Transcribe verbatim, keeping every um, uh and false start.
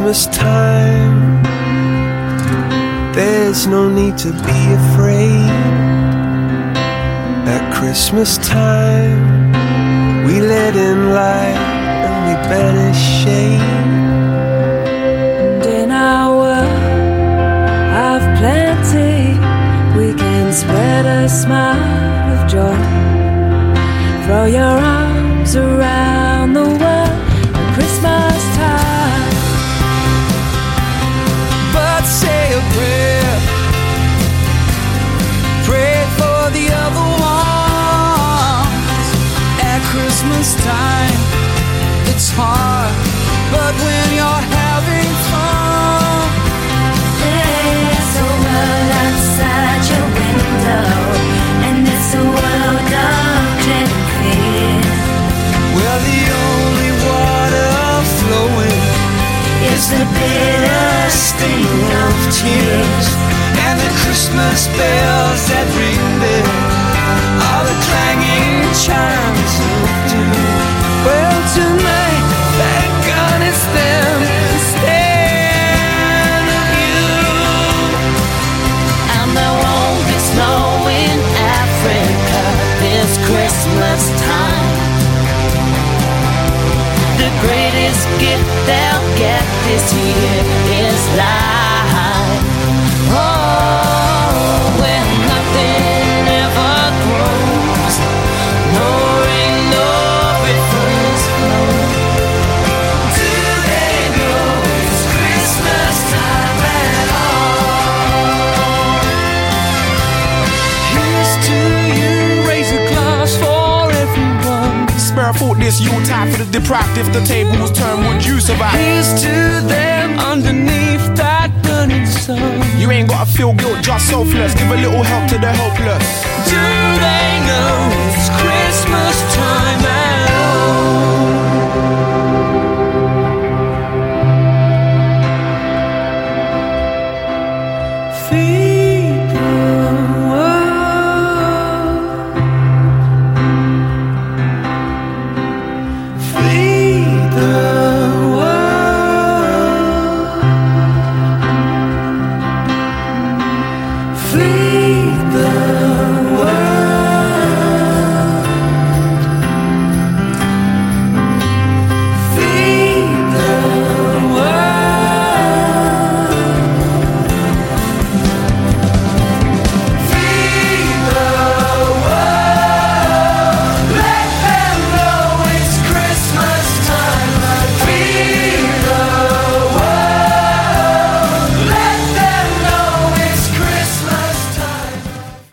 Christmas time, there's no need to be afraid. At Christmas time, we let in light and we banish shade. And in our world of plenty, we can spread a smile of joy. Throw your arms around the world at Christmas time. But say a prayer, pray for the other ones. At Christmas time, it's hard, but when you're having fun, there's a world outside your window, and it's a world of dread and fear. where the only water flowing Is the bitter sting of tears, and the Christmas bells that ring there are the clanging chimes of doom. Well, tonight, thank God it's them instead of you. and there won't be snow in Africa this Christmas time. The greatest gift they'll get this year is life. Oh, when nothing ever grows, no rain, no rivers flow. Do they know it's Christmas time at all? Here's to you, raise a glass for everyone. Spare thought this Yuletide for the deprived. If the tables turn, would you survive? Here's to them underneath that burning sun. You ain't gotta feel guilt, just selfless. Give a little help to the helpless. Do they know it's Christmas time at all? Feed the world, feed the world, feed